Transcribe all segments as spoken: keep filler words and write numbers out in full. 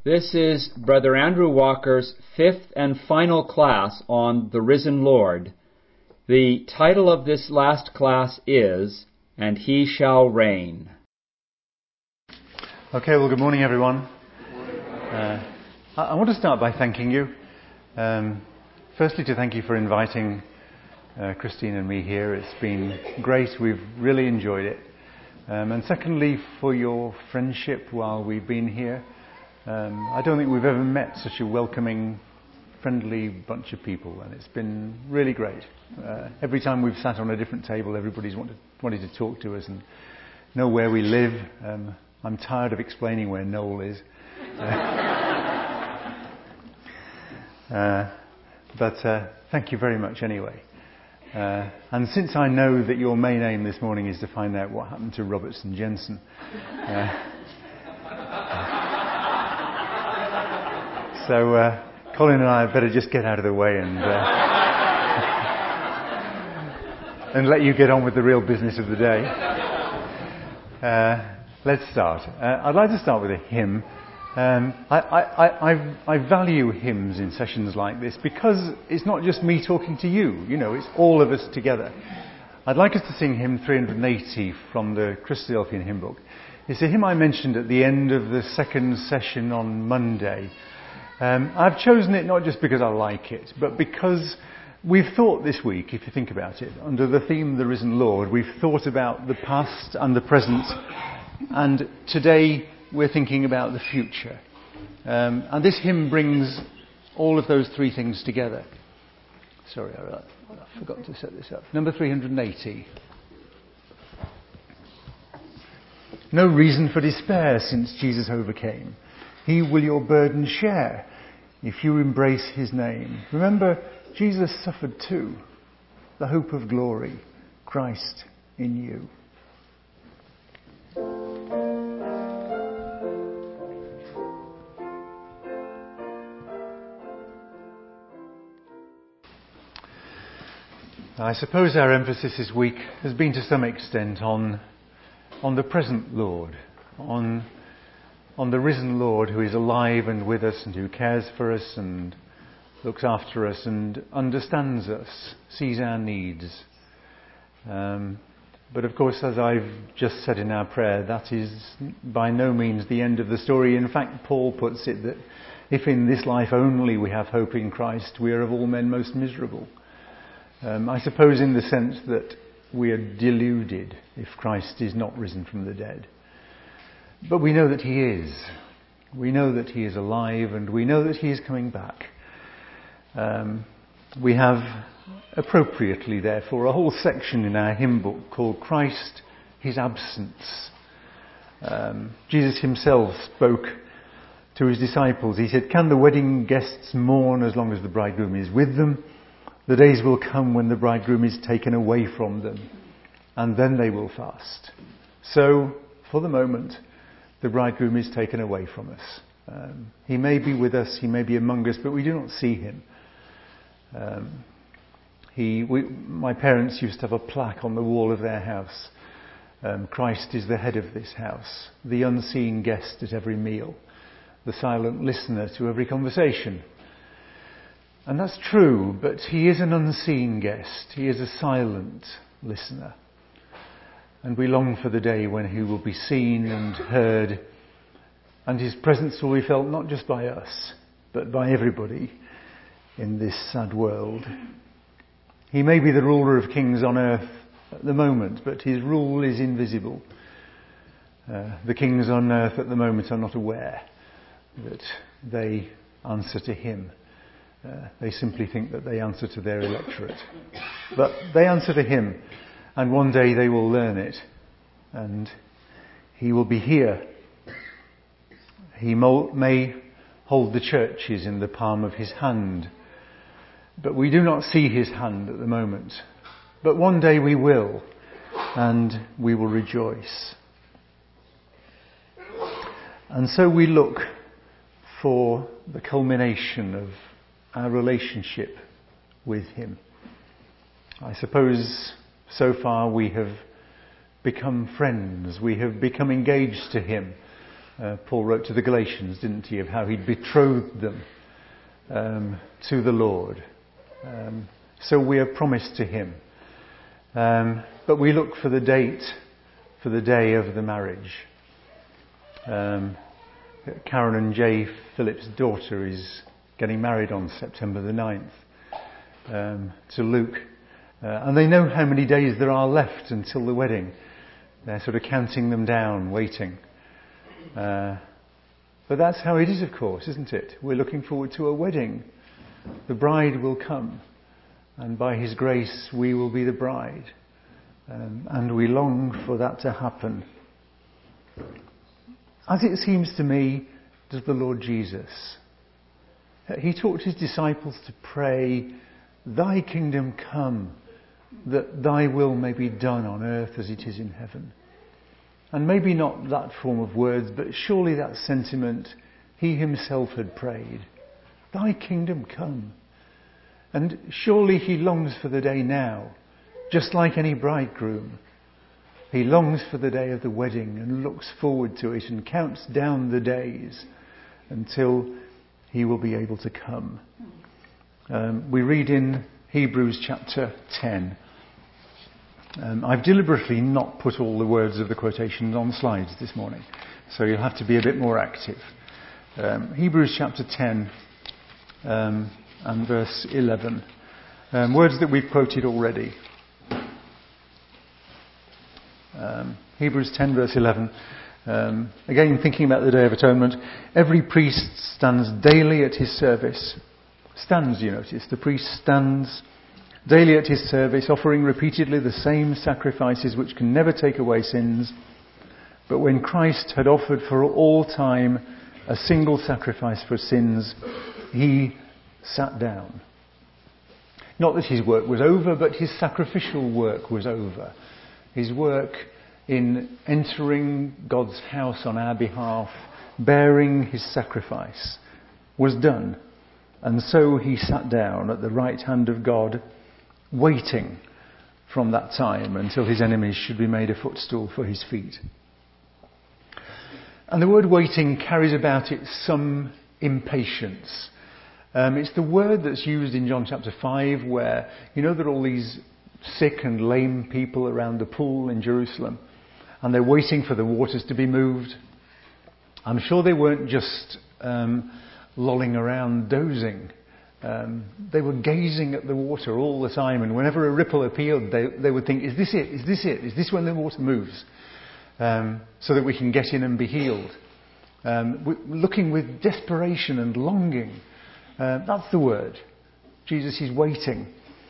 This is Brother Andrew Walker's fifth and final class on the Risen Lord. The title of this last class is, And He Shall Reign. Okay, well, good morning, everyone. Uh, I, I want to start by thanking you. Um, firstly, to thank you for inviting uh, Christine and me here. It's been great. We've really enjoyed it. Um, and secondly, for your friendship while we've been here. Um, I don't think we've ever met such a welcoming, friendly bunch of people, and it's been really great. Uh, every time we've sat on a different table, everybody's wanted, wanted to talk to us and know where we live. Um, I'm tired of explaining where Noel is. Uh, uh, but uh, thank you very much anyway. Uh, and since I know that your main aim this morning is to find out what happened to Robertson Jensen, uh, So uh, Colin and I had better just get out of the way and uh, and let you get on with the real business of the day. Uh, let's start. Uh, I'd like to start with a hymn. Um, I, I, I, I value hymns in sessions like this because it's not just me talking to you. You know, it's all of us together. I'd like us to sing hymn three hundred eighty from the Christadelphian hymn book. It's a hymn I mentioned at the end of the second session on Monday. Um, I've chosen it not just because I like it, but because we've thought this week, if you think about it, under the theme The Risen Lord, we've thought about the past and the present, and today we're thinking about the future. Um, and this hymn brings all of those three things together. Sorry, I, I forgot to set this up. Number three hundred eighty. No reason for despair since Jesus overcame. He will your burden share if you embrace his name. Remember, Jesus suffered too. The hope of glory, Christ in you. I suppose our emphasis this week has been to some extent on, on the present Lord, on on the risen Lord who is alive and with us and who cares for us and looks after us and understands us, sees our needs. Um, but of course, as I've just said in our prayer, that is by no means the end of the story. In fact, Paul puts it that if in this life only we have hope in Christ, we are of all men most miserable. Um, I suppose in the sense that we are deluded if Christ is not risen from the dead. But we know that he is. We know that he is alive and we know that he is coming back. Um, we have appropriately, therefore, a whole section in our hymn book called Christ, His Absence. Um, Jesus himself spoke to his disciples. He said, "Can the wedding guests mourn as long as the bridegroom is with them? The days will come when the bridegroom is taken away from them, and then they will fast." So, for the moment, the bridegroom is taken away from us. Um, he may be with us, he may be among us, but we do not see him. Um, he, we, my parents used to have a plaque on the wall of their house. Um, Christ is the head of this house, the unseen guest at every meal, the silent listener to every conversation. And that's true, but he is an unseen guest. He is a silent listener. And we long for the day when he will be seen and heard, and his presence will be felt not just by us, but by everybody in this sad world. He may be the ruler of kings on earth at the moment, but his rule is invisible. Uh, the kings on earth at the moment are not aware that they answer to him. Uh, they simply think that they answer to their electorate. But they answer to him. And one day they will learn it, and he will be here. He may hold the churches in the palm of his hand, but we do not see his hand at the moment. But one day we will, and we will rejoice. And so we look for the culmination of our relationship with him. I suppose so far we have become friends, we have become engaged to him, uh, Paul wrote to the Galatians, didn't he, of how he'd betrothed them um, to the Lord. Um, so we are promised to him. Um, but we look for the date, for the day of the marriage. Um, Karen and Jay, Philip's daughter, is getting married on September the ninth um, to Luke. Uh, and they know how many days there are left until the wedding. They're sort of counting them down, waiting. Uh, but that's how it is, of course, isn't it? We're looking forward to a wedding. The bride will come, and by his grace we will be the bride. Um, and we long for that to happen. As it seems to me, does the Lord Jesus. He taught his disciples to pray, "Thy kingdom come, that thy will may be done on earth as it is in heaven." And maybe not that form of words, but surely that sentiment he himself had prayed. Thy kingdom come. And surely he longs for the day now, just like any bridegroom. He longs for the day of the wedding and looks forward to it and counts down the days until he will be able to come. Um, we read in Hebrews chapter ten. Um, I've deliberately not put all the words of the quotations on slides this morning, so you'll have to be a bit more active. Um, Hebrews chapter ten um, and verse eleven. Um, words that we've quoted already. Um, Hebrews ten verse eleven. Um, again, thinking about the Day of Atonement. Every priest stands daily at his service. Stands, you notice. The priest stands daily at his service, offering repeatedly the same sacrifices which can never take away sins. But when Christ had offered for all time a single sacrifice for sins, he sat down. Not that his work was over, but his sacrificial work was over. His work in entering God's house on our behalf, bearing his sacrifice, was done. And so he sat down at the right hand of God, waiting from that time until his enemies should be made a footstool for his feet. And the word waiting carries about it some impatience. Um, it's the word that's used in John chapter five, where, you know, there are all these sick and lame people around the pool in Jerusalem, and they're waiting for the waters to be moved. I'm sure they weren't just um, lolling around dozing. Um, they were gazing at the water all the time, and whenever a ripple appeared, they, they would think, is this it? Is this it? Is this when the water moves? Um, so that we can get in and be healed. Um, we're looking with desperation and longing. Uh, that's the word. Jesus is waiting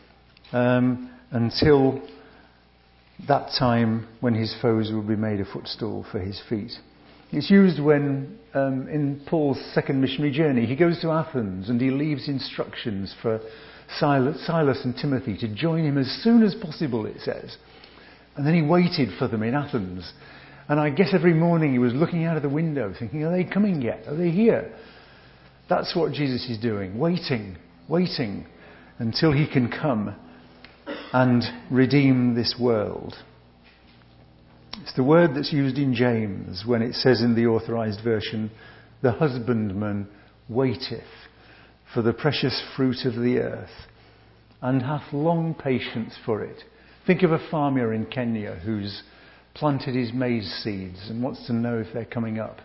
um, until that time when his foes will be made a footstool for his feet. It's used when, um, in Paul's second missionary journey, he goes to Athens and he leaves instructions for Silas, Silas and Timothy to join him as soon as possible, it says. And then he waited for them in Athens. And I guess every morning he was looking out of the window thinking, are they coming yet? Are they here? That's what Jesus is doing, waiting, waiting until he can come and redeem this world. It's the word that's used in James when it says in the authorized version, the husbandman waiteth for the precious fruit of the earth and hath long patience for it. Think of a farmer in Kenya who's planted his maize seeds and wants to know if they're coming up.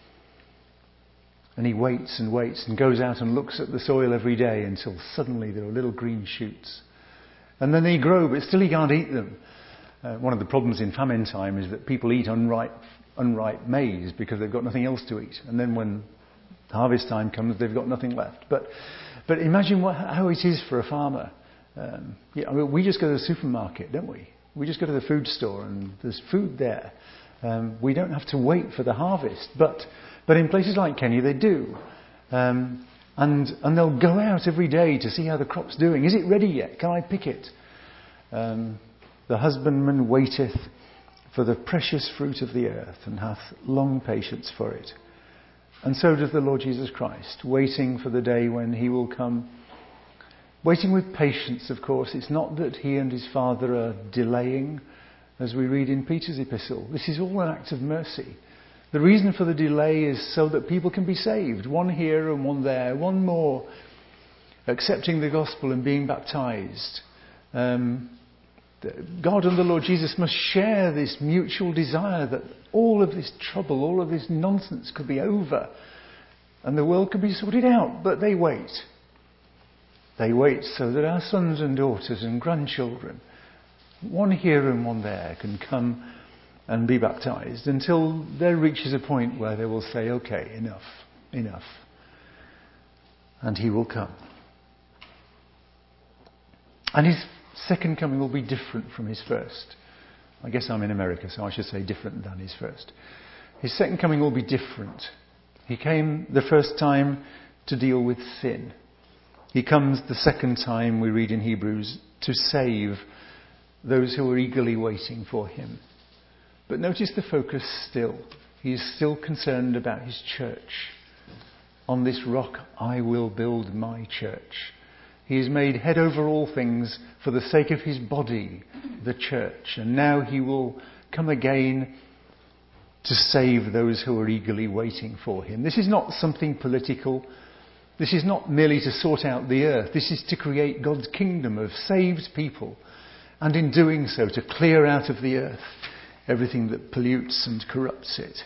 And he waits and waits and goes out and looks at the soil every day until suddenly there are little green shoots. And then they grow, but still he can't eat them. Uh, one of the problems in famine time is that people eat unripe, unripe maize because they've got nothing else to eat. And then when harvest time comes, they've got nothing left. But but imagine what, how it is for a farmer. Um, yeah, I mean, we just go to the supermarket, don't we? We just go to the food store and there's food there. Um, we don't have to wait for the harvest. But but in places like Kenya, they do. Um, and and they'll go out every day to see how the crop's doing. Is it ready yet? Can I pick it? Um, the husbandman waiteth for the precious fruit of the earth and hath long patience for it. And so does the Lord Jesus Christ, waiting for the day when he will come. Waiting with patience, of course. It's not that he and his Father are delaying, as we read in Peter's epistle. This is all an act of mercy. The reason for the delay is so that people can be saved. One here and one there. One more accepting the gospel and being baptized. Um, God and the Lord Jesus must share this mutual desire that all of this trouble, all of this nonsense could be over and the world could be sorted out. But they wait. They wait so that our sons and daughters and grandchildren, one here and one there, can come and be baptized until there reaches a point where they will say, okay, enough, enough. And he will come. And his second coming will be different from his first. I guess I'm in America, so I should say different than his first. His second coming will be different. He came the first time to deal with sin. He comes the second time, we read in Hebrews, to save those who are eagerly waiting for him. But notice the focus still. He is still concerned about his church. On this rock I will build my church. He is made head over all things for the sake of his body, the church. And now he will come again to save those who are eagerly waiting for him. This is not something political. This is not merely to sort out the earth. This is to create God's kingdom of saved people. And in doing so, to clear out of the earth everything that pollutes and corrupts it.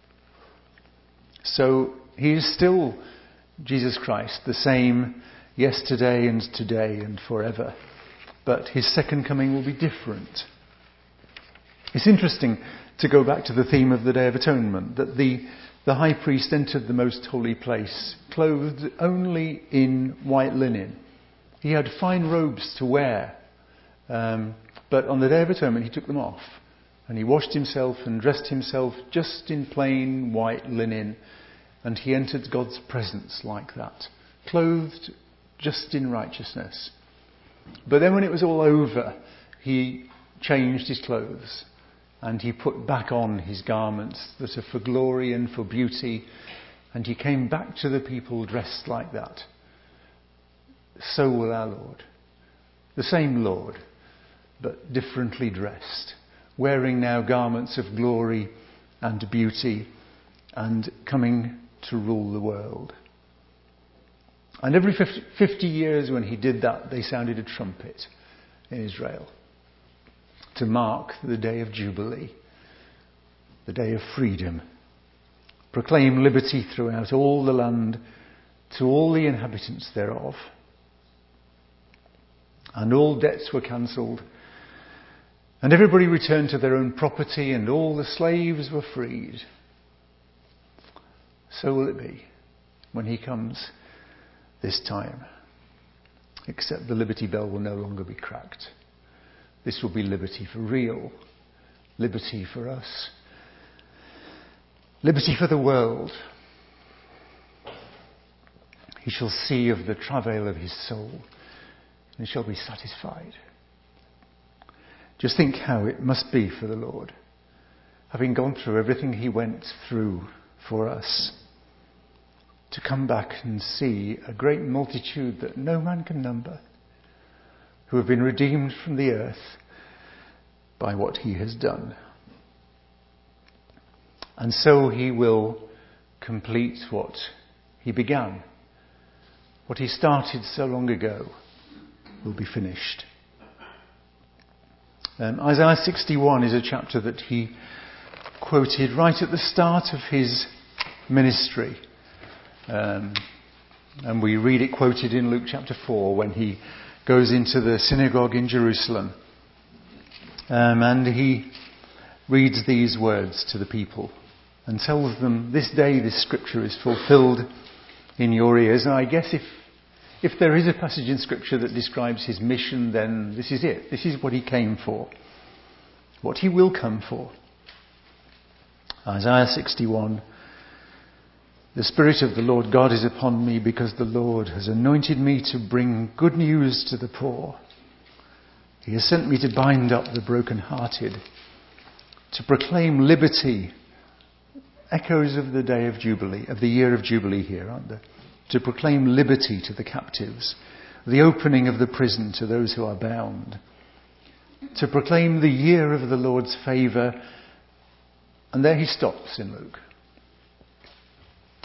So he is still Jesus Christ, the same yesterday and today and forever. But his second coming will be different. It's interesting to go back to the theme of the Day of Atonement, that the, the high priest entered the most holy place clothed only in white linen. He had fine robes to wear, um, but on the Day of Atonement he took them off. And he washed himself and dressed himself just in plain white linen. And he entered God's presence like that, clothed just in righteousness. But then when it was all over, he changed his clothes. And he put back on his garments that are for glory and for beauty. And he came back to the people dressed like that. So will our Lord. The same Lord, but differently dressed. Wearing now garments of glory and beauty and coming to rule the world. And every fifty years when he did that, they sounded a trumpet in Israel to mark the day of Jubilee, the day of freedom. Proclaim liberty throughout all the land to all the inhabitants thereof. And all debts were cancelled. And everybody returned to their own property, and all the slaves were freed. So will it be when he comes this time. Except the Liberty Bell will no longer be cracked. This will be liberty for real. Liberty for us. Liberty for the world. He shall see of the travail of his soul, and shall be satisfied. Just think how it must be for the Lord, having gone through everything he went through for us, to come back and see a great multitude that no man can number, who have been redeemed from the earth by what he has done. And so he will complete what he began. What he started so long ago will be finished. Um, Isaiah sixty-one is a chapter that he quoted right at the start of his ministry. Um, and we read it quoted in Luke chapter four when he goes into the synagogue in Jerusalem. Um, and he reads these words to the people and tells them, this day this scripture is fulfilled in your ears. And I guess if If there is a passage in Scripture that describes his mission, then this is it. This is what he came for. What he will come for. Isaiah sixty-one. The Spirit of the Lord God is upon me, because the Lord has anointed me to bring good news to the poor. He has sent me to bind up the brokenhearted, to proclaim liberty. Echoes of the day of Jubilee, of the year of Jubilee here, aren't there? To proclaim liberty to the captives, the opening of the prison to those who are bound, to proclaim the year of the Lord's favour. And there he stops in Luke.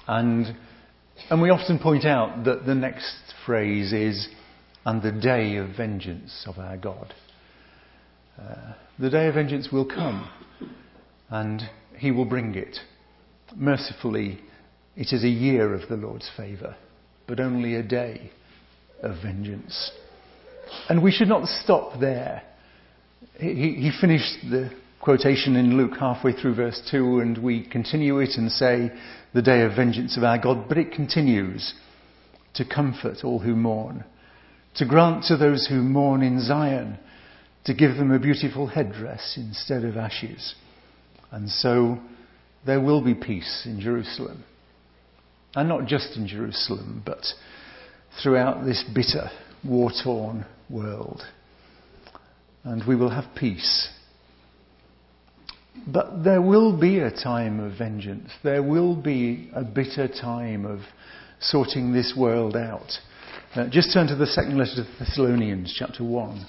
And, and we often point out that the next phrase is, and the day of vengeance of our God. Uh, the day of vengeance will come, and he will bring it. Mercifully, it is a year of the Lord's favour, but only a day of vengeance. And we should not stop there. He, he finished the quotation in Luke halfway through verse two, and we continue it and say, the day of vengeance of our God, but it continues to comfort all who mourn, to grant to those who mourn in Zion, to give them a beautiful headdress instead of ashes. And so there will be peace in Jerusalem. And not just in Jerusalem, but throughout this bitter, war-torn world. And we will have peace. But there will be a time of vengeance. There will be a bitter time of sorting this world out. Uh, just turn to the second letter to the Thessalonians, chapter one.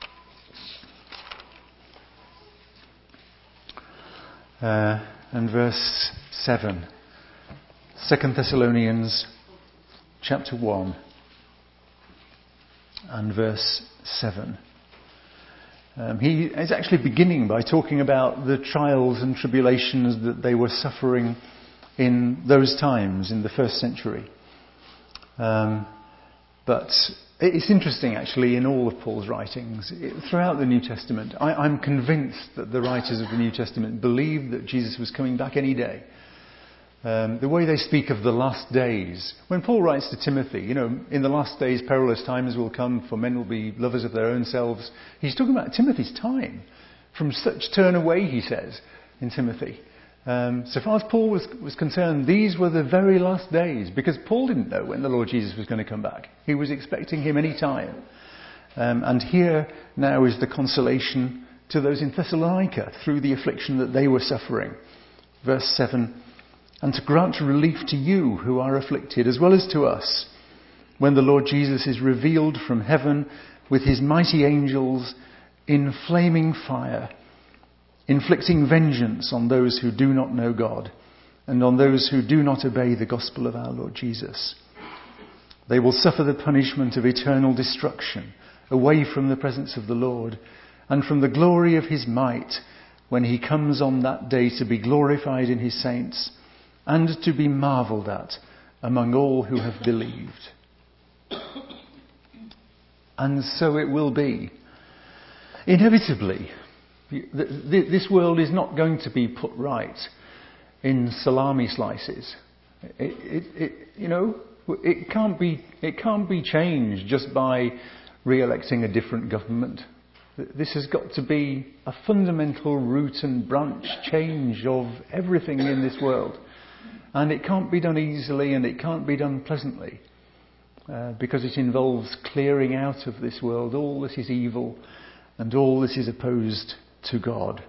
Uh, and verse seven. Second Thessalonians, chapter one, and verse seven. Um, he is actually beginning by talking about the trials and tribulations that they were suffering in those times, in the first century. Um, but it's interesting, actually, in all of Paul's writings, throughout the New Testament, I, I'm convinced that the writers of the New Testament believed that Jesus was coming back any day. Um, the way they speak of the last days. When Paul writes to Timothy, you know, in the last days perilous times will come, for men will be lovers of their own selves. He's talking about Timothy's time. From such turn away, he says, in Timothy. Um, so far as Paul was, was concerned, these were the very last days, because Paul didn't know when the Lord Jesus was going to come back. He was expecting him any time. Um, and here now is the consolation to those in Thessalonica through the affliction that they were suffering. Verse seven, and to grant relief to you who are afflicted, as well as to us, when the Lord Jesus is revealed from heaven with his mighty angels in flaming fire, inflicting vengeance on those who do not know God and on those who do not obey the gospel of our Lord Jesus. They will suffer the punishment of eternal destruction away from the presence of the Lord and from the glory of his might when he comes on that day to be glorified in his saints and to be marvelled at among all who have believed. And so it will be. Inevitably, this world is not going to be put right in salami slices. It, it, it, you know, it can't be. It can't be changed just by re-electing a different government. This has got to be a fundamental root and branch change of everything in this world, and it can't be done easily, and it can't be done pleasantly, uh, because it involves clearing out of this world all that is evil and all that is opposed to God.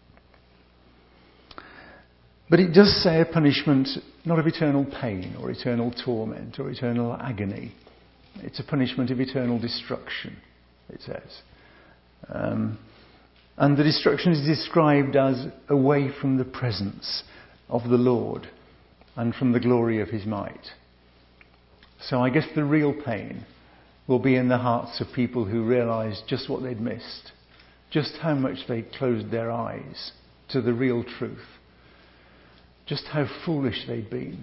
But it does say a punishment not of eternal pain or eternal torment or eternal agony. It's a punishment of eternal destruction, it says. Um, and the destruction is described as away from the presence of the Lord and from the glory of his might. So I guess the real pain will be in the hearts of people who realise just what they'd missed, just how much they closed their eyes to the real truth, just how foolish they'd been.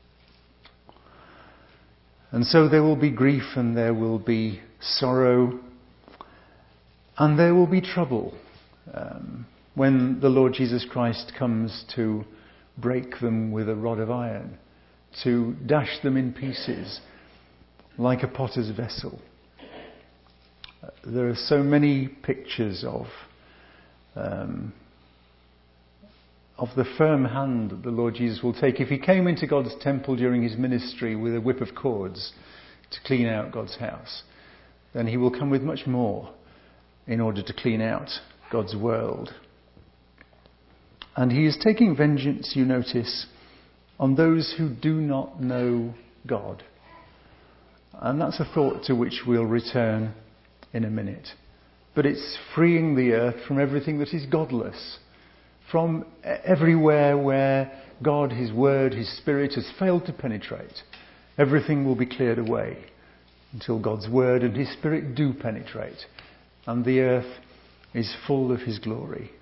And so there will be grief, and there will be sorrow, and there will be trouble um, when the Lord Jesus Christ comes to break them with a rod of iron, to dash them in pieces like a potter's vessel. There are so many pictures of um, of the firm hand that the Lord Jesus will take. If he came into God's temple during his ministry with a whip of cords to clean out God's house, then he will come with much more in order to clean out God's world. And he is taking vengeance, you notice, on those who do not know God. And that's a thought to which we'll return in a minute. But it's freeing the earth from everything that is godless, from everywhere where God, his word, his spirit has failed to penetrate, everything will be cleared away until God's word and his spirit do penetrate and the earth is full of his glory.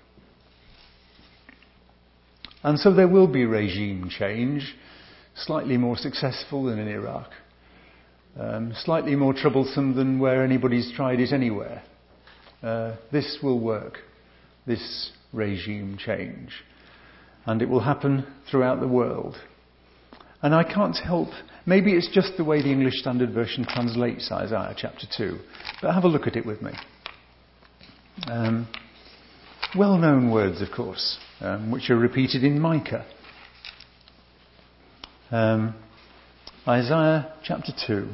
And so there will be regime change, slightly more successful than in Iraq, um, slightly more troublesome than where anybody's tried it anywhere. Uh, this will work, this regime change. And it will happen throughout the world. And I can't help, maybe it's just the way the English Standard Version translates Isaiah chapter two, but have a look at it with me. Um, well-known words, of course, um, which are repeated in Micah. Um, Isaiah chapter two.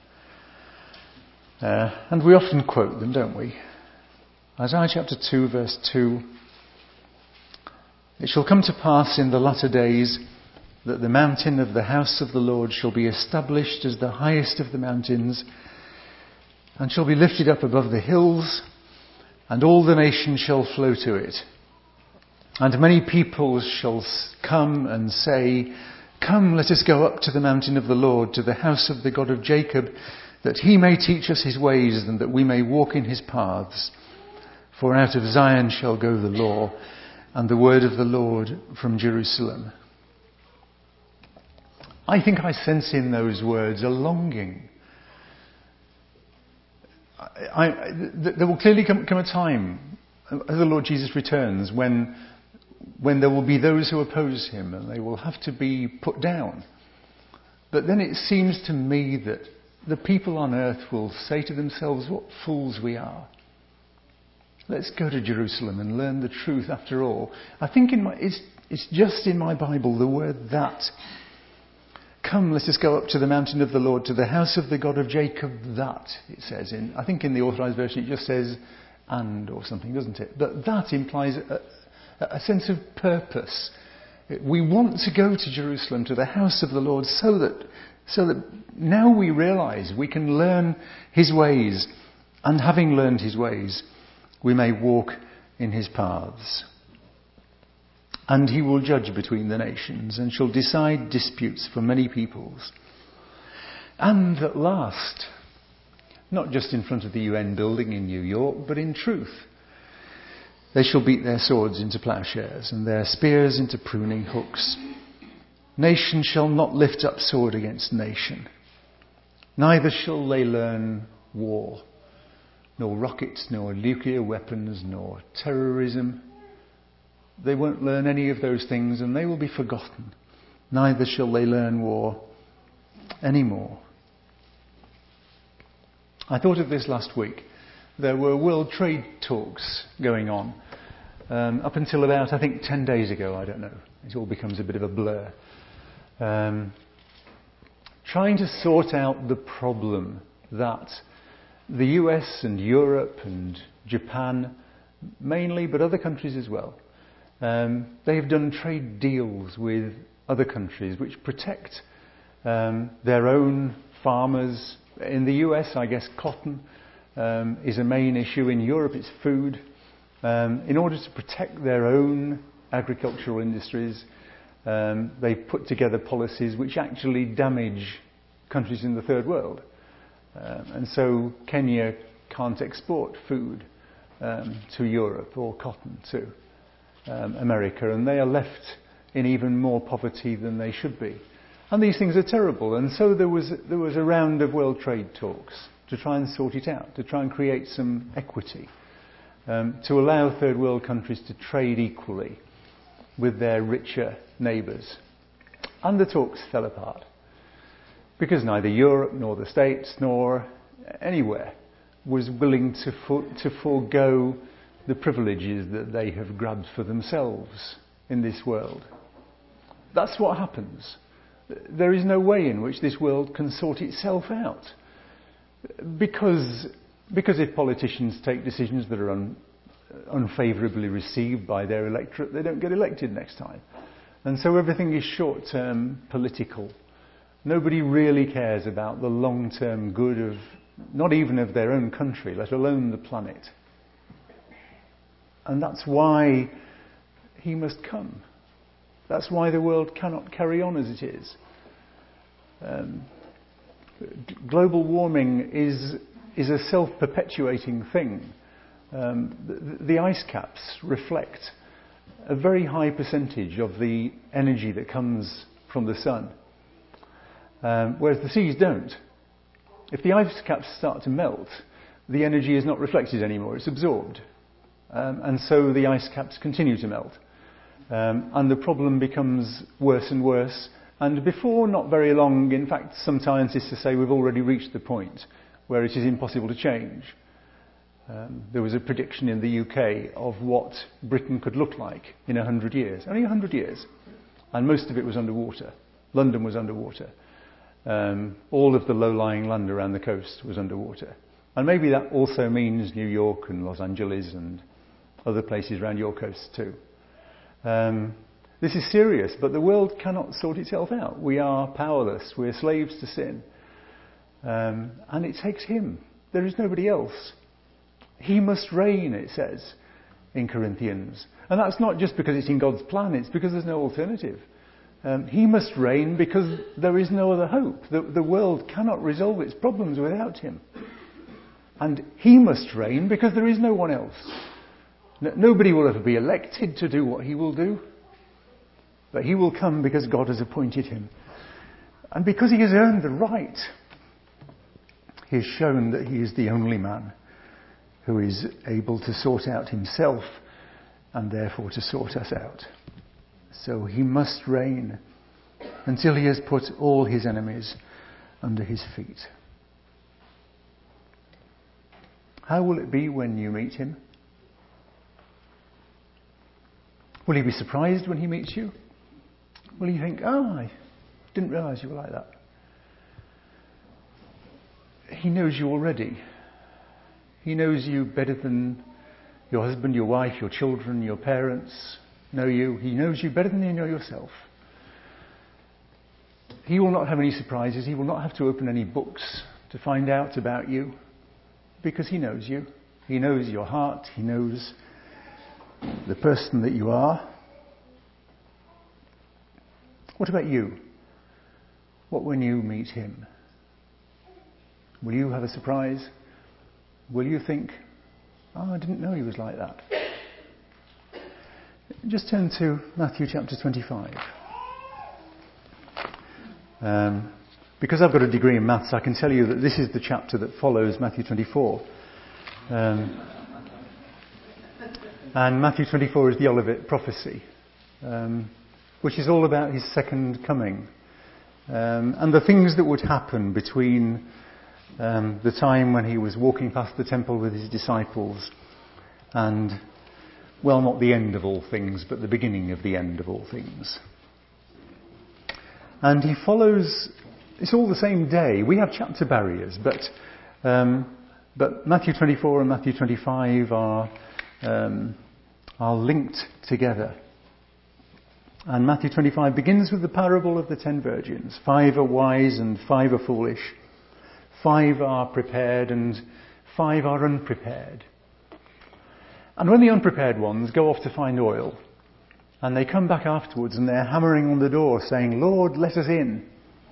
Uh, and we often quote them, don't we? Isaiah chapter two, verse two. It shall come to pass in the latter days that the mountain of the house of the Lord shall be established as the highest of the mountains, and shall be lifted up above the hills, and all the nations shall flow to it. And many peoples shall come and say, Come, let us go up to the mountain of the Lord, to the house of the God of Jacob, that he may teach us his ways, and that we may walk in his paths. For out of Zion shall go the law, and the word of the Lord from Jerusalem. I think I sense in those words a longing. I, I, there will clearly come, come a time, as the Lord Jesus returns, when, when there will be those who oppose him, and they will have to be put down. But then it seems to me that the people on earth will say to themselves, what fools we are. Let's go to Jerusalem and learn the truth after all. I think in my, it's, it's just in my Bible, the word that. Come, let us go up to the mountain of the Lord, to the house of the God of Jacob, that, it says. In, I think in the Authorized Version it just says and or something, doesn't it? But that implies a, a sense of purpose. We want to go to Jerusalem, to the house of the Lord, so that, so that now we realise we can learn his ways, and having learned his ways, we may walk in his paths. And he will judge between the nations and shall decide disputes for many peoples. And at last, not just in front of the U N building in New York, but in truth, they shall beat their swords into plowshares and their spears into pruning hooks. Nation shall not lift up sword against nation, neither shall they learn war. Nor rockets, nor nuclear weapons, nor terrorism. They won't learn any of those things, and they will be forgotten. Neither shall they learn war anymore. I thought of this last week. There were world trade talks going on um, up until about, I think, ten days ago. I don't know. It all becomes a bit of a blur. Um, trying to sort out the problem that the U S and Europe and Japan mainly, but other countries as well, um, they have done trade deals with other countries which protect um, their own farmers. In the U S, I guess cotton um, is a main issue. In Europe, it's food. Um, in order to protect their own agricultural industries, um, they've put together policies which actually damage countries in the third world. Um, and so Kenya can't export food um, to Europe or cotton to um, America, and they are left in even more poverty than they should be. And these things are terrible. And so there was there was a round of world trade talks to try and sort it out, to try and create some equity, um, to allow third world countries to trade equally with their richer neighbours. And the talks fell apart. Because neither Europe nor the States nor anywhere was willing to for, to forego the privileges that they have grabbed for themselves in this world. That's what happens. There is no way in which this world can sort itself out. Because, because if politicians take decisions that are un, unfavourably received by their electorate, they don't get elected next time. And so everything is short-term political. Nobody really cares about the long-term good of, not even of their own country, let alone the planet. And that's why he must come. That's why the world cannot carry on as it is. Um, global warming is, is a self-perpetuating thing. Um, the, the ice caps reflect a very high percentage of the energy that comes from the sun, um, whereas the seas don't. If the ice caps start to melt, the energy is not reflected anymore, it's absorbed. Um, and so the ice caps continue to melt. Um, and the problem becomes worse and worse. And before not very long, in fact, some scientists say we've already reached the point where it is impossible to change. Um, there was a prediction in the U K of what Britain could look like in a hundred years. Only a hundred years. And most of it was underwater. London was underwater. Um, all of the low-lying land around the coast was underwater. And maybe that also means New York and Los Angeles and other places around your coast too. Um, this is serious, but the world cannot sort itself out. We are powerless. We're slaves to sin. Um, and it takes him. There is nobody else. He must reign, it says in Corinthians. And that's not just because it's in God's plan, it's because there's no alternative. Um, he must reign because there is no other hope. The, the world cannot resolve its problems without him. And he must reign because there is no one else. No, nobody will ever be elected to do what he will do. But he will come because God has appointed him. And because he has earned the right, he has shown that he is the only man who is able to sort out himself and therefore to sort us out. So he must reign until he has put all his enemies under his feet. How will it be when you meet him? Will he be surprised when he meets you? Will he think, oh, I didn't realise you were like that? He knows you already. He knows you better than your husband, your wife, your children, your parents know you. He knows you better than you know yourself. He will not have any surprises. He will not have to open any books to find out about you because he knows you. He knows your heart. He knows the person that you are. What about you? What when you meet him? Will you have a surprise? Will you think, oh, I didn't know he was like that? Just turn to Matthew chapter twenty-five. Um, because I've got a degree in maths, I can tell you that this is the chapter that follows Matthew twenty-four. Um, and Matthew twenty-four is the Olivet prophecy, um, which is all about his second coming. Um, and the things that would happen between um, the time when he was walking past the temple with his disciples and, well, not the end of all things, but the beginning of the end of all things. And he follows, it's all the same day. We have chapter barriers, but um, but Matthew twenty-four and Matthew twenty-five are um, are linked together. And Matthew twenty-five begins with the parable of the ten virgins. Five are wise and five are foolish. Five are prepared and five are unprepared. And when the unprepared ones go off to find oil, and they come back afterwards and they're hammering on the door saying, Lord, let us in.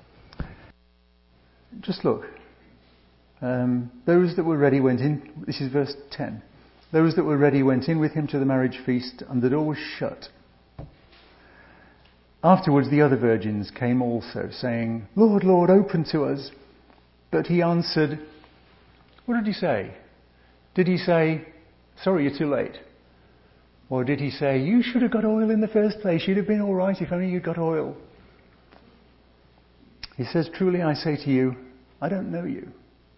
Just look. Um, those that were ready went in. This is verse ten. Those that were ready went in with him to the marriage feast, and the door was shut. Afterwards the other virgins came also, saying, Lord, Lord, open to us. But he answered, what did he say? Did he say, sorry, you're too late? Or did he say, you should have got oil in the first place. You'd have been all right if only you'd got oil. He says, truly I say to you, I don't know you.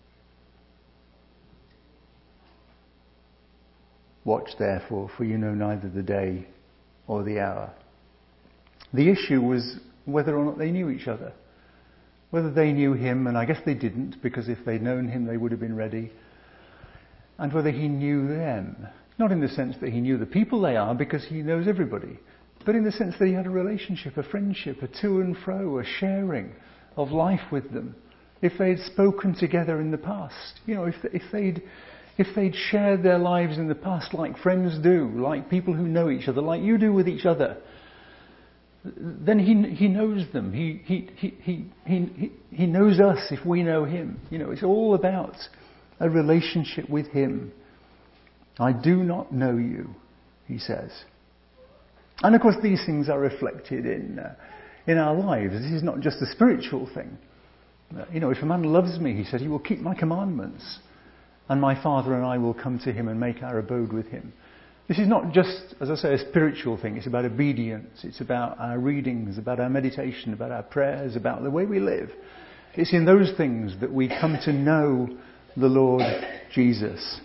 Watch therefore, for you know neither the day or the hour. The issue was whether or not they knew each other. Whether they knew him, and I guess they didn't, because if they'd known him they would have been ready. And whether he knew them. Not in the sense that he knew the people they are, because he knows everybody. But in the sense that he had a relationship, a friendship, a to and fro, a sharing of life with them. If they'd spoken together in the past. You know, if, if they'd if they'd shared their lives in the past like friends do, like people who know each other, like you do with each other. then he he knows them. He he he he he he knows us if we know him. You know, it's all about a relationship with him. I do not know you, he says. And of course, these things are reflected in uh, in our lives. This is not just a spiritual thing. Uh, you know, if a man loves me, he said, he will keep my commandments, and my Father and I will come to him and make our abode with him. This is not just, as I say, a spiritual thing. It's about obedience. It's about our readings, about our meditation, about our prayers, about the way we live. It's in those things that we come to know the Lord Jesus.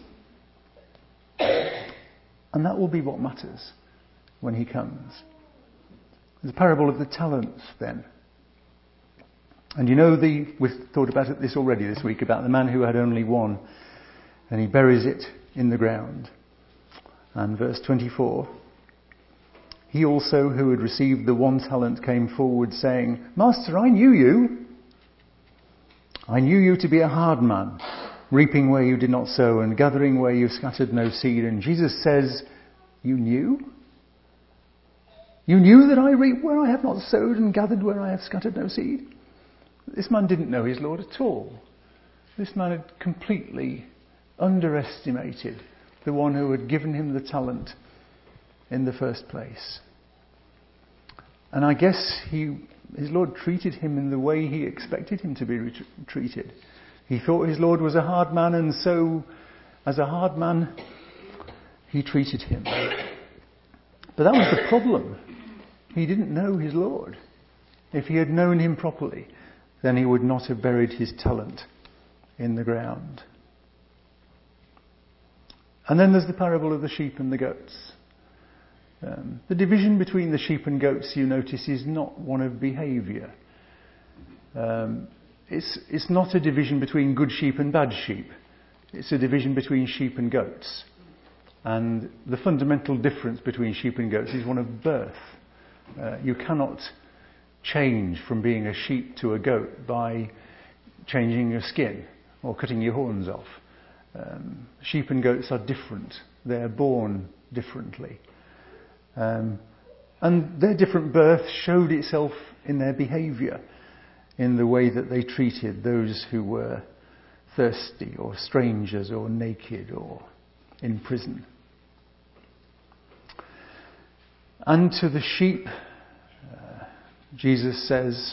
And that will be what matters when he comes. The parable of the talents, then. And you know, the we've thought about it this already this week, about the man who had only one, and he buries it in the ground. And verse twenty-four, he also who had received the one talent came forward saying, Master, I knew you. I knew you to be a hard man, reaping where you did not sow and gathering where you scattered no seed. And Jesus says, you knew? You knew that I reap where I have not sowed and gathered where I have scattered no seed? This man didn't know his Lord at all. This man had completely underestimated the one who had given him the talent in the first place. And I guess he, his Lord treated him in the way he expected him to be re- treated. He thought his Lord was a hard man, and so, as a hard man, he treated him. But that was the problem. He didn't know his Lord. If he had known him properly, then he would not have buried his talent in the ground. And then there's the parable of the sheep and the goats. Um, the division between the sheep and goats, you notice, is not one of behaviour. Um, it's, it's not a division between good sheep and bad sheep. It's a division between sheep and goats. And the fundamental difference between sheep and goats is one of birth. Uh, you cannot change from being a sheep to a goat by changing your skin or cutting your horns off. Um, sheep and goats are different. They're born differently. Um, and their different birth showed itself in their behaviour, in the way that they treated those who were thirsty or strangers or naked or in prison. And to the sheep, uh, Jesus says,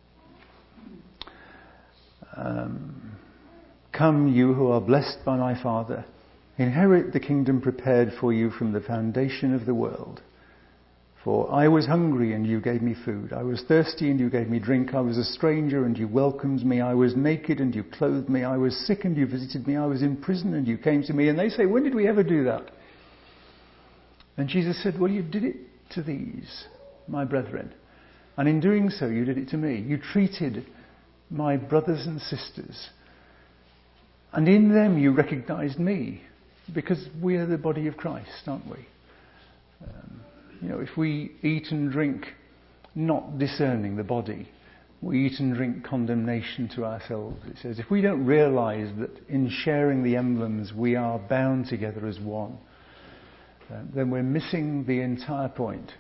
um, Come, you who are blessed by my Father, inherit the kingdom prepared for you from the foundation of the world. For I was hungry and you gave me food. I was thirsty and you gave me drink. I was a stranger and you welcomed me. I was naked and you clothed me. I was sick and you visited me. I was in prison and you came to me. And they say, when did we ever do that? And Jesus said, well, you did it to these, my brethren. And in doing so, you did it to me. You treated my brothers and sisters. And in them you recognised me, because we are the body of Christ, aren't we? Um, you know, if we eat and drink not discerning the body, we eat and drink condemnation to ourselves. It says, if we don't realise that in sharing the emblems we are bound together as one, uh, then we're missing the entire point.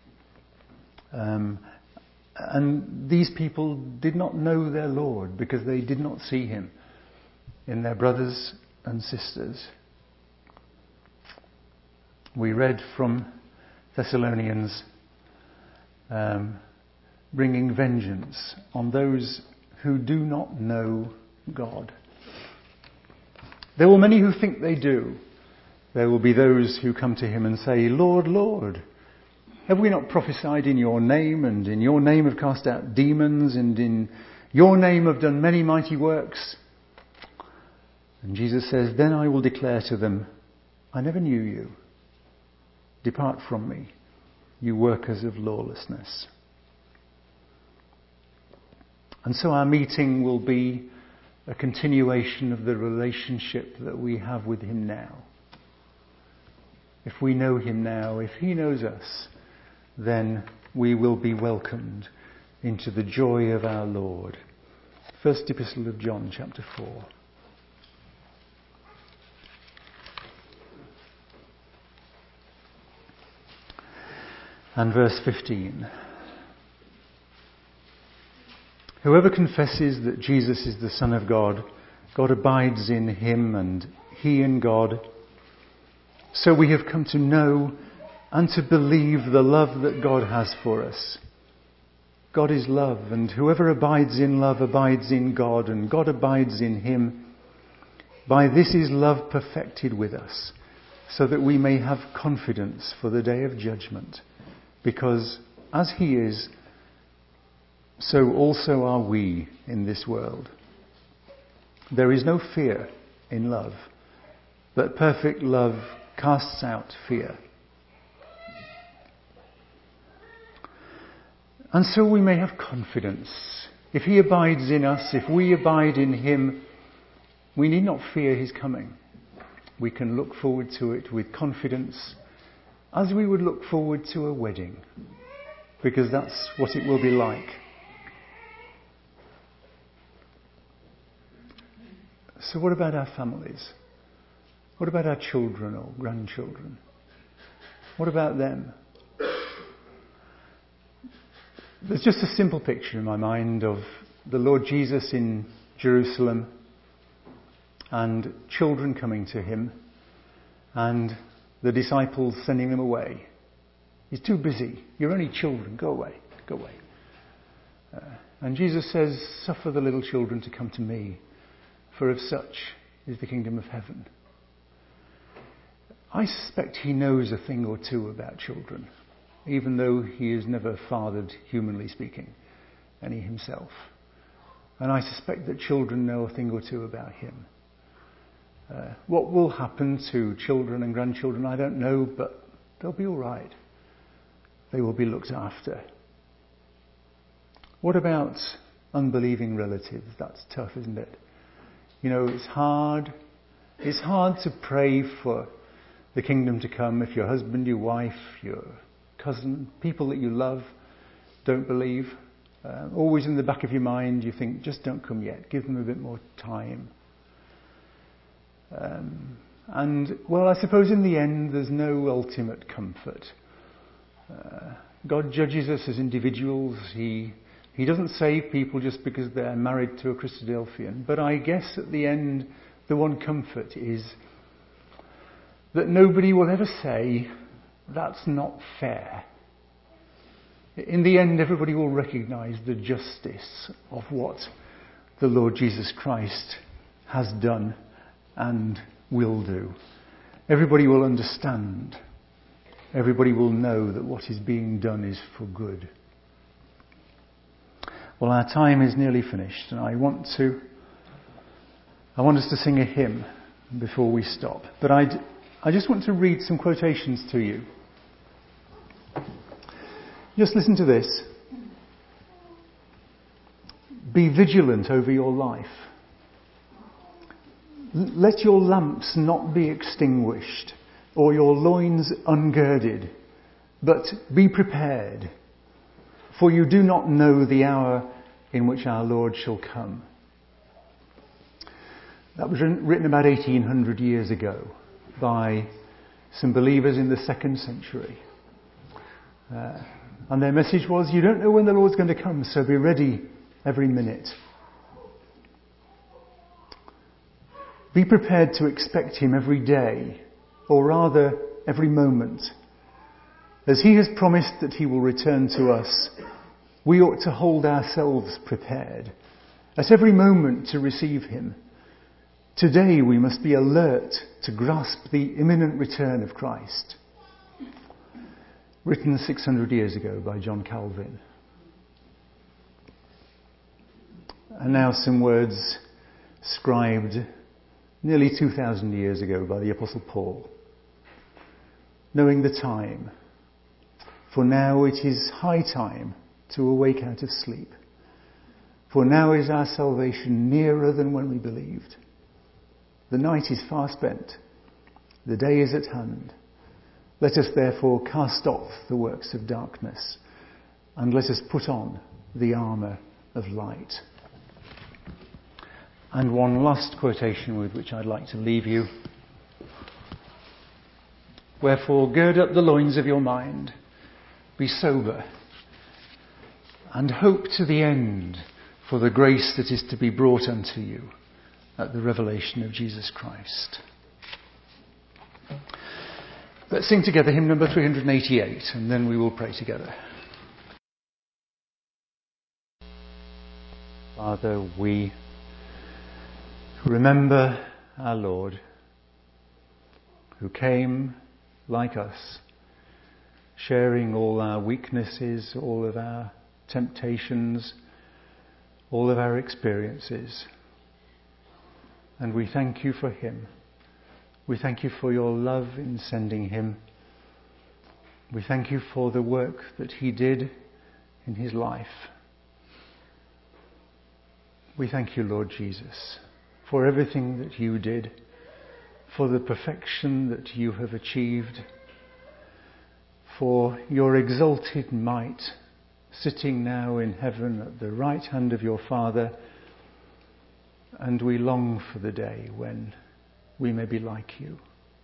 Um, and these people did not know their Lord because they did not see him in their brothers and sisters. We read from Thessalonians, um, bringing vengeance on those who do not know God. There will many who think they do. There will be those who come to him and say, Lord, Lord, have we not prophesied in your name, and in your name have cast out demons, and in your name have done many mighty works? And Jesus says, then I will declare to them, I never knew you. Depart from me, you workers of lawlessness. And so our meeting will be a continuation of the relationship that we have with him now. If we know him now, if he knows us, then we will be welcomed into the joy of our Lord. First Epistle of John, chapter four. And verse fifteen. Whoever confesses that Jesus is the Son of God, God abides in him and he in God. So we have come to know and to believe the love that God has for us. God is love, and whoever abides in love abides in God, and God abides in him. By this is love perfected with us, so that we may have confidence for the day of judgment. Because as he is, so also are we in this world. There is no fear in love, but perfect love casts out fear. And so we may have confidence. If he abides in us, if we abide in him, we need not fear his coming. We can look forward to it with confidence, as we would look forward to a wedding, because that's what it will be like. So what about our families? What about our children or grandchildren? What about them? There's just a simple picture in my mind of the Lord Jesus in Jerusalem and children coming to him and the disciples sending them away. He's too busy. You're only children. Go away. Go away. Uh, and Jesus says, suffer the little children to come to me, for of such is the kingdom of heaven. I suspect he knows a thing or two about children, even though he has never fathered, humanly speaking, any himself. And I suspect that children know a thing or two about him. Uh, what will happen to children and grandchildren, I don't know, but they'll be all right. They will be looked after. What about unbelieving relatives? That's tough, isn't it? You know, it's hard. It's hard to pray for the kingdom to come if your husband, your wife, your cousin, people that you love don't believe. Uh, always in the back of your mind you think, just don't come yet, give them a bit more time. Um, and well, I suppose in the end there's no ultimate comfort. Uh, God judges us as individuals. He He doesn't save people just because they're married to a Christadelphian. But I guess at the end the one comfort is that nobody will ever say, that's not fair. In the end, everybody will recognise the justice of what the Lord Jesus Christ has done and will do. Everybody will understand. Everybody will know that what is being done is for good. Well, our time is nearly finished, and I want to I want us to sing a hymn before we stop. But I I just want to read some quotations to you. Just listen to this. Be vigilant over your life. L- let your lamps not be extinguished, or your loins ungirded, but be prepared, for you do not know the hour in which our Lord shall come. That was written about eighteen hundred years ago by some believers in the second century. Uh, and their message was, you don't know when the Lord's going to come, so be ready every minute. Be prepared to expect him every day, or rather every moment. As he has promised that he will return to us, we ought to hold ourselves prepared at every moment to receive him. Today we must be alert to grasp the imminent return of Christ. Written six hundred years ago by John Calvin. And now some words scribed nearly two thousand years ago by the Apostle Paul. Knowing the time, for now it is high time to awake out of sleep. For now is our salvation nearer than when we believed. The night is far spent, the day is at hand. Let us therefore cast off the works of darkness, and let us put on the armour of light. And one last quotation with which I'd like to leave you. Wherefore gird up the loins of your mind, be sober, and hope to the end for the grace that is to be brought unto you at the revelation of Jesus Christ. Let's sing together hymn number three hundred eighty-eight, and then we will pray together. Father, we remember our Lord, who came like us, sharing all our weaknesses, all of our temptations, all of our experiences. And we thank you for him. We thank you for your love in sending him. We thank you for the work that he did in his life. We thank you, Lord Jesus, for everything that you did, for the perfection that you have achieved, for your exalted might, sitting now in heaven at the right hand of your Father. And we long for the day when we may be like you.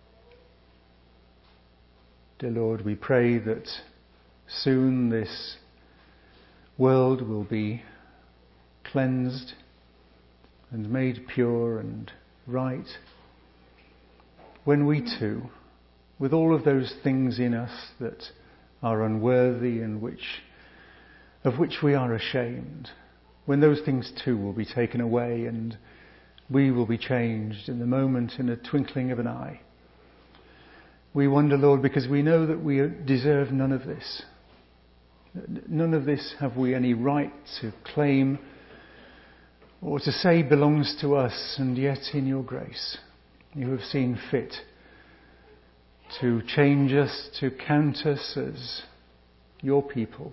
Dear Lord, we pray that soon this world will be cleansed and made pure and right, when we too, with all of those things in us that are unworthy and which of which we are ashamed, when those things too will be taken away and we will be changed in the moment, in a twinkling of an eye. We wonder, Lord, because we know that we deserve none of this. None of this have we any right to claim or to say belongs to us, and yet in your grace you have seen fit to change us, to count us as your people.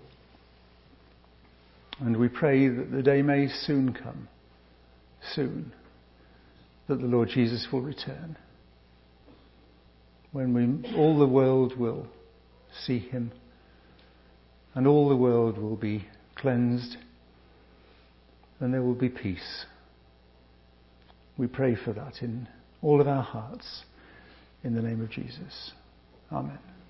And we pray that the day may soon come, soon, that the Lord Jesus will return, when we, all the world will see him, and all the world will be cleansed, and there will be peace. We pray for that in all of our hearts, in the name of Jesus. Amen.